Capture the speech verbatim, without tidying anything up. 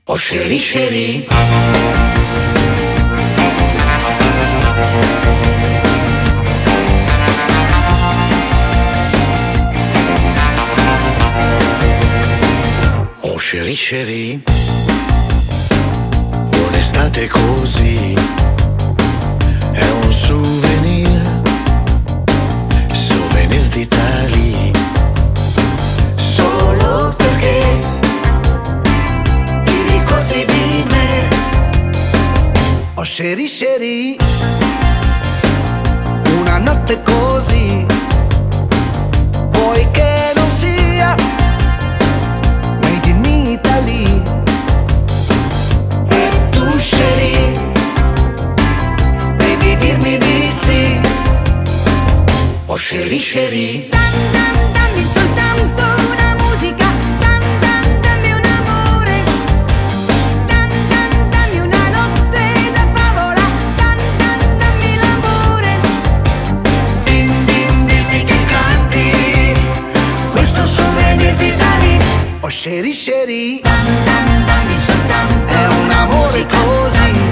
Oh chérie chérie, oh chérie chérie, un'estate così è un souvenir, souvenir d'Italie, solo perché ti ricordi di me. Oh chérie chérie, una notte così, vuoi che non sia made in Italy? E tu chérie, devi dirmi di sì. Oh chérie chérie, Dammi soltanto una musica, dan, dan, dammi un amore, dan, dan, dammi una notte da favola, dan, dan, dammi l'amore. din din dimmi che canti questo souvenir d'Italia. Oh chérie chérie, Dan dan dammi soltanto è un amore così